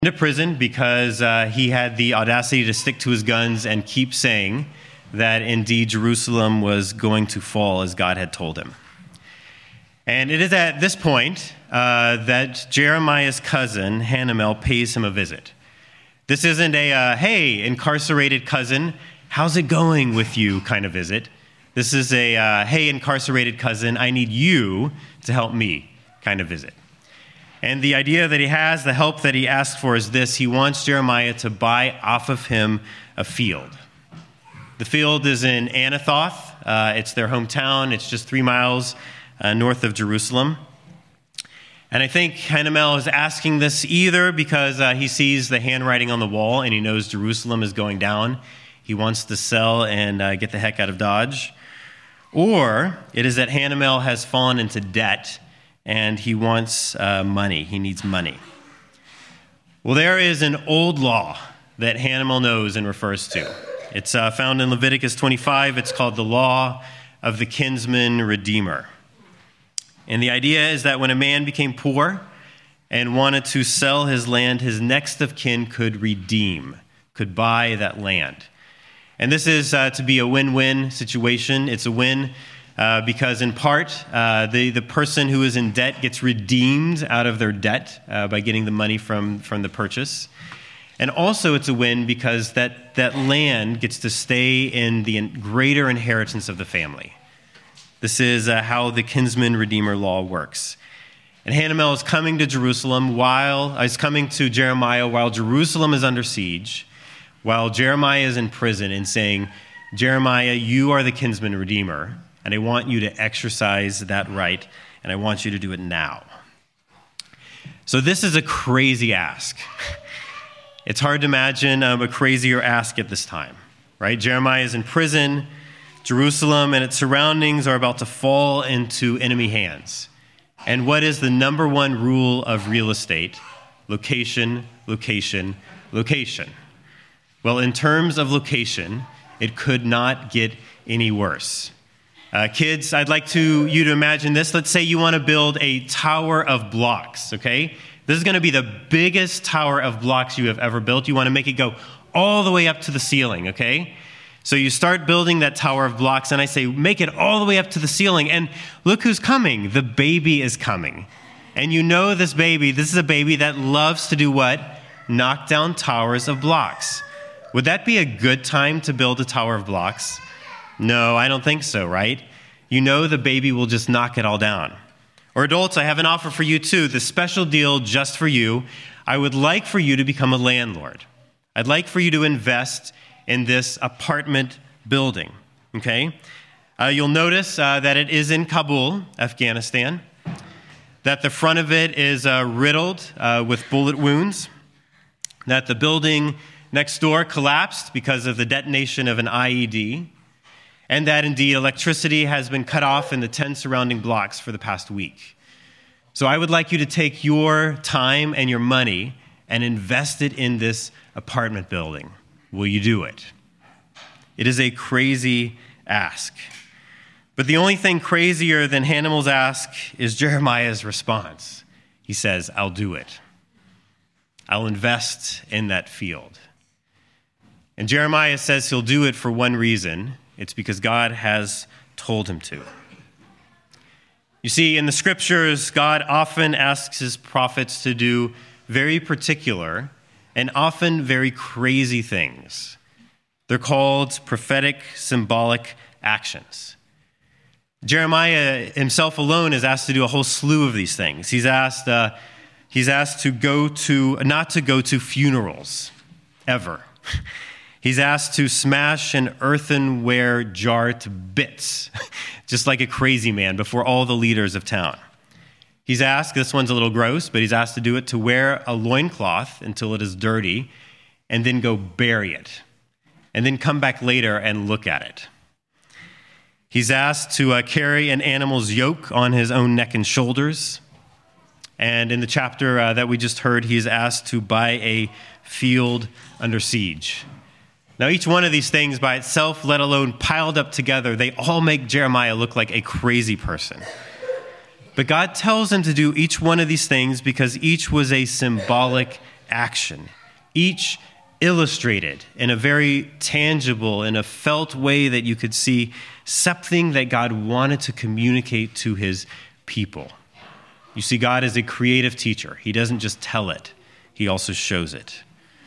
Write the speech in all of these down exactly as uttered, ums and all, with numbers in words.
into prison because uh, he had the audacity to stick to his guns and keep saying that indeed Jerusalem was going to fall as God had told him. And it is at this point uh, that Jeremiah's cousin, Hanamel, pays him a visit. This isn't a, uh, hey, incarcerated cousin, how's it going with you kind of visit. This is a, uh, hey, incarcerated cousin, I need you to help me kind of visit. And the idea that he has, the help that he asks for is this: he wants Jeremiah to buy off of him a field. The field is in Anathoth. Uh, it's their hometown. It's just three miles uh, north of Jerusalem. And I think Hanamel is asking this either because uh, he sees the handwriting on the wall and he knows Jerusalem is going down. He wants to sell and uh, get the heck out of Dodge. Or it is that Hanamel has fallen into debt and he wants uh, money. He needs money. Well, there is an old law that Hanamel knows and refers to. It's uh, found in Leviticus twenty-five. It's called the law of the kinsman redeemer. And the idea is that when a man became poor and wanted to sell his land, his next of kin could redeem, could buy that land. And this is uh, to be a win-win situation. It's a win uh, because in part, uh, the, the person who is in debt gets redeemed out of their debt uh, by getting the money from, from the purchase. And also it's a win because that, that land gets to stay in the greater inheritance of the family. This is uh, how the kinsman redeemer law works. And Hanamel is coming to Jerusalem while, uh, is coming to Jeremiah while Jerusalem is under siege, while Jeremiah is in prison, and saying, Jeremiah, you are the kinsman redeemer, and I want you to exercise that right, and I want you to do it now. So this is a crazy ask. It's hard to imagine um, a crazier ask at this time, right? Jeremiah is in prison. Jerusalem and its surroundings are about to fall into enemy hands. And what is the number one rule of real estate? Location, location, location. Well, in terms of location, it could not get any worse. Uh, kids, I'd like to you to imagine this. Let's say you want to build a tower of blocks, okay? This is going to be the biggest tower of blocks you have ever built. You want to make it go all the way up to the ceiling, okay? So you start building that tower of blocks, and I say, make it all the way up to the ceiling. And look who's coming. The baby is coming. And you know this baby, this is a baby that loves to do what? Knock down towers of blocks. Would that be a good time to build a tower of blocks? No, I don't think so, right? You know the baby will just knock it all down. Or adults, I have an offer for you too, the special deal just for you. I would like for you to become a landlord. I'd like for you to invest in this apartment building, okay? Uh, you'll notice uh, that it is in Kabul, Afghanistan, that the front of it is uh, riddled uh, with bullet wounds, that the building next door collapsed because of the detonation of an I E D, and that indeed electricity has been cut off in the ten surrounding blocks for the past week. So I would like you to take your time and your money and invest it in this apartment building. Will you do it? It is a crazy ask. But the only thing crazier than Hanamel's ask is Jeremiah's response. He says, I'll do it. I'll invest in that field. And Jeremiah says he'll do it for one reason. It's because God has told him to. You see, in the scriptures, God often asks his prophets to do very particular and often very crazy things. They're called prophetic, symbolic actions. Jeremiah himself alone is asked to do a whole slew of these things. He's asked, uh, he's asked to go to, not to go to funerals, ever. He's asked to smash an earthenware jar to bits, just like a crazy man before all the leaders of town. He's asked, this one's a little gross, but he's asked to do it, to wear a loincloth until it is dirty and then go bury it and then come back later and look at it. He's asked to uh, carry an animal's yoke on his own neck and shoulders. And in the chapter uh, that we just heard, he is asked to buy a field under siege. Now, each one of these things by itself, let alone piled up together, they all make Jeremiah look like a crazy person. But God tells him to do each one of these things because each was a symbolic action, each illustrated in a very tangible, in a felt way that you could see something that God wanted to communicate to his people. You see, God is a creative teacher. He doesn't just tell it, he also shows it.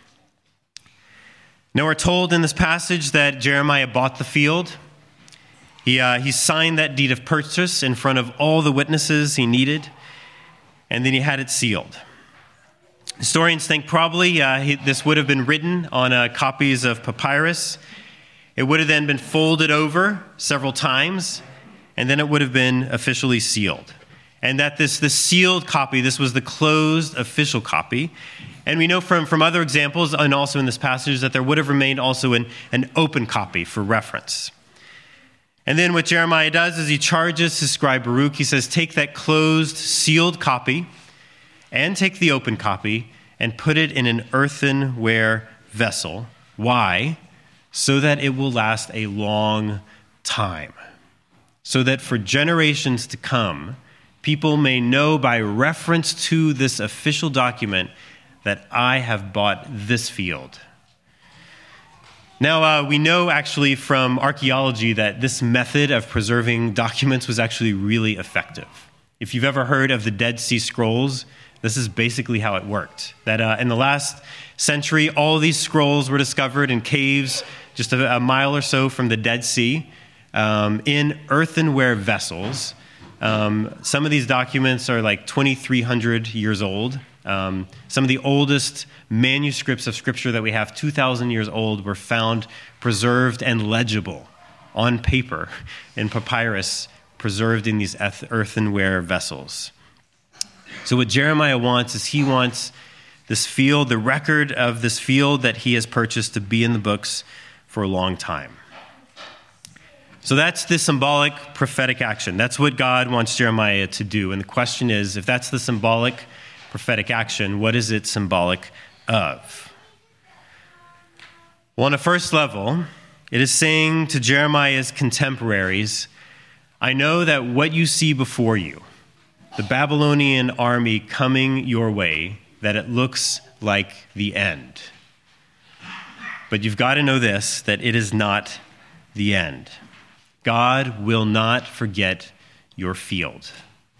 Now we're told in this passage that Jeremiah bought the field. He, uh, he signed that deed of purchase in front of all the witnesses he needed, and then he had it sealed. Historians think probably uh, he, this would have been written on uh, copies of papyrus. It would have then been folded over several times, and then it would have been officially sealed. And that this, this sealed copy, this was the closed official copy. And we know from, from other examples, and also in this passage, that there would have remained also an, an open copy for reference. And then what Jeremiah does is he charges his scribe Baruch. He says, take that closed, sealed copy and take the open copy and put it in an earthenware vessel. Why? So that it will last a long time. So that for generations to come, people may know by reference to this official document that I have bought this field. Now, uh, we know actually from archaeology that this method of preserving documents was actually really effective. If you've ever heard of the Dead Sea Scrolls, this is basically how it worked. That uh, in the last century, all these scrolls were discovered in caves just a, a mile or so from the Dead Sea um, in earthenware vessels. Um, some of these documents are like twenty-three hundred years old. Um, some of the oldest manuscripts of Scripture that we have, two thousand years old, were found preserved and legible on paper in papyrus, preserved in these earthenware vessels. So what Jeremiah wants is he wants this field, the record of this field that he has purchased, to be in the books for a long time. So that's the symbolic prophetic action. That's what God wants Jeremiah to do. And the question is, if that's the symbolic prophetic action, what is it symbolic of? Well, on a first level, it is saying to Jeremiah's contemporaries, I know that what you see before you, the Babylonian army coming your way, that it looks like the end. But you've got to know this, that it is not the end. God will not forget your field.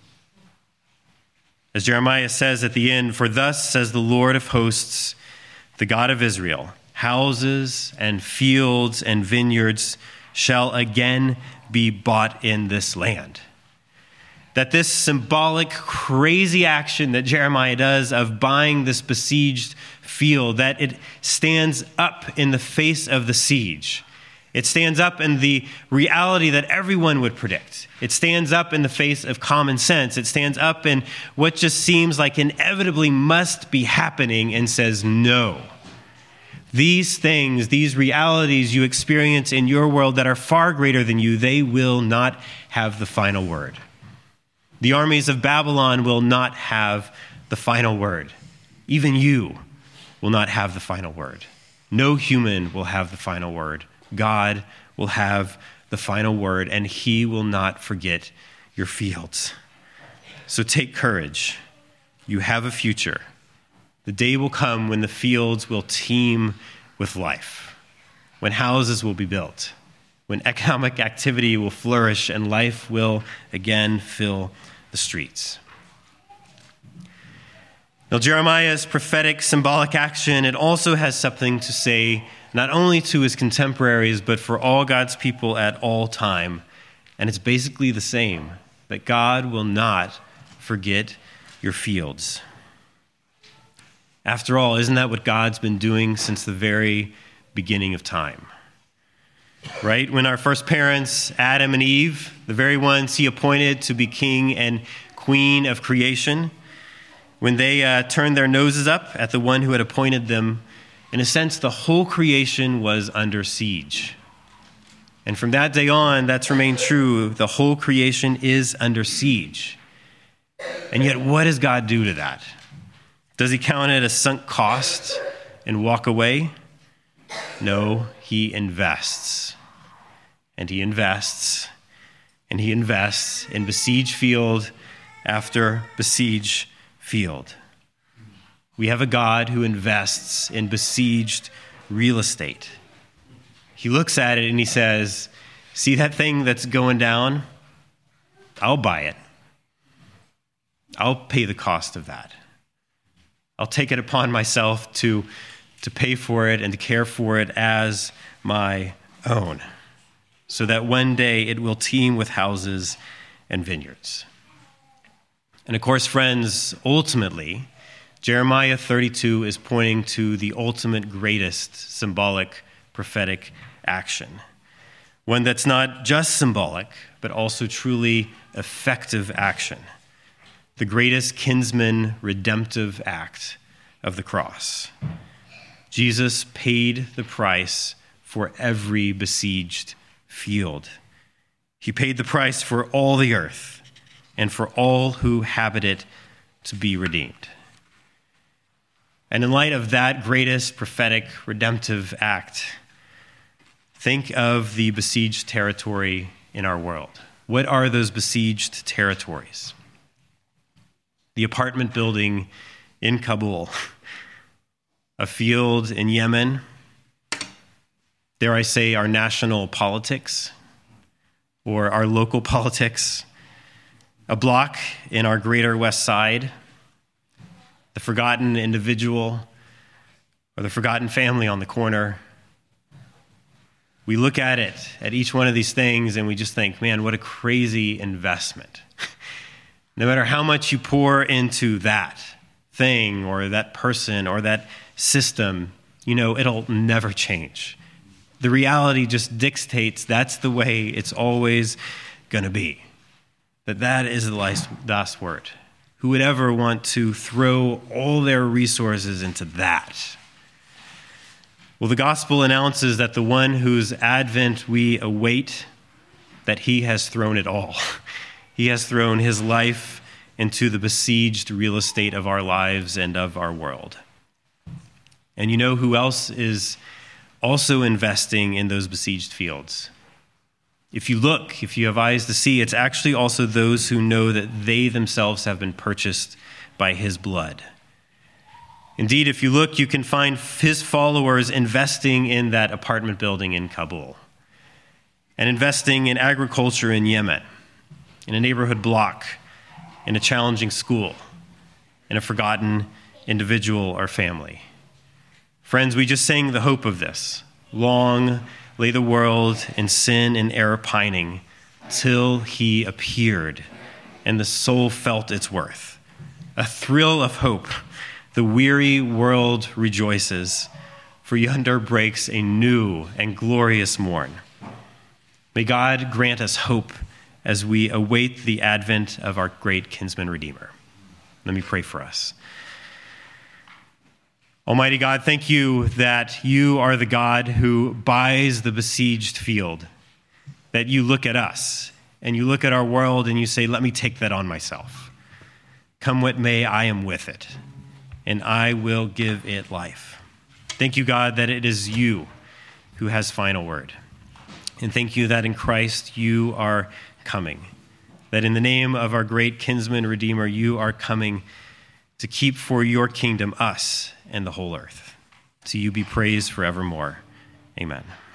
As Jeremiah says at the end, for thus says the Lord of hosts, the God of Israel, houses and fields and vineyards shall again be bought in this land. That this symbolic, crazy action that Jeremiah does of buying this besieged field, that it stands up in the face of the siege. It stands up in the reality that everyone would predict. It stands up in the face of common sense. It stands up in what just seems like inevitably must be happening and says, no. These things, these realities you experience in your world that are far greater than you, they will not have the final word. The armies of Babylon will not have the final word. Even you will not have the final word. No human will have the final word. God will have the final word, and he will not forget your fields. So take courage. You have a future. The day will come when the fields will teem with life, when houses will be built, when economic activity will flourish and life will again fill the streets. Now, Jeremiah's prophetic symbolic action, it also has something to say not only to his contemporaries, but for all God's people at all time. And it's basically the same, that God will not forget your fields. After all, isn't that what God's been doing since the very beginning of time? Right? When our first parents, Adam and Eve, the very ones he appointed to be king and queen of creation, when they uh, turned their noses up at the one who had appointed them, in a sense, the whole creation was under siege. And from that day on, that's remained true. The whole creation is under siege. And yet, what does God do to that? Does he count it a sunk cost and walk away? No, he invests. And he invests. And he invests in besieged field after besieged field. We have a God who invests in besieged real estate. He looks at it and he says, see that thing that's going down? I'll buy it. I'll pay the cost of that. I'll take it upon myself to, to pay for it and to care for it as my own, so that one day it will teem with houses and vineyards. And of course, friends, ultimately, Jeremiah thirty-two is pointing to the ultimate greatest symbolic prophetic action. One that's not just symbolic, but also truly effective action. The greatest kinsman redemptive act of the cross. Jesus paid the price for every besieged field. He paid the price for all the earth and for all who habit it to be redeemed. And in light of that greatest prophetic redemptive act, think of the besieged territory in our world. What are those besieged territories? The apartment building in Kabul, a field in Yemen, dare I say our national politics or our local politics, a block in our greater West Side, the forgotten individual or the forgotten family on the corner. We look at it, at each one of these things, and we just think, man, what a crazy investment. No matter how much you pour into that thing or that person or that system, you know, it'll never change. The reality just dictates that's the way it's always going to be. That that is the last, last word. Who would ever want to throw all their resources into that? Well, the gospel announces that the one whose advent we await, that he has thrown it all. He has thrown his life into the besieged real estate of our lives and of our world. And you know who else is also investing in those besieged fields? If you look, if you have eyes to see, it's actually also those who know that they themselves have been purchased by his blood. Indeed, if you look, you can find his followers investing in that apartment building in Kabul and investing in agriculture in Yemen, in a neighborhood block, in a challenging school, in a forgotten individual or family. Friends, we just sang the hope of this. Long lay the world in sin and error pining till he appeared and the soul felt its worth. A thrill of hope. The weary world rejoices, for yonder breaks a new and glorious morn. May God grant us hope as we await the advent of our great kinsman redeemer. Let me pray for us. Almighty God, thank you that you are the God who buys the besieged field, that you look at us and you look at our world and you say, let me take that on myself. Come what may, I am with it, and I will give it life. Thank you, God, that it is you who has final word. And thank you that in Christ you are coming, that in the name of our great kinsman redeemer, you are coming to keep for your kingdom us and the whole earth. To you be praised forevermore. Amen.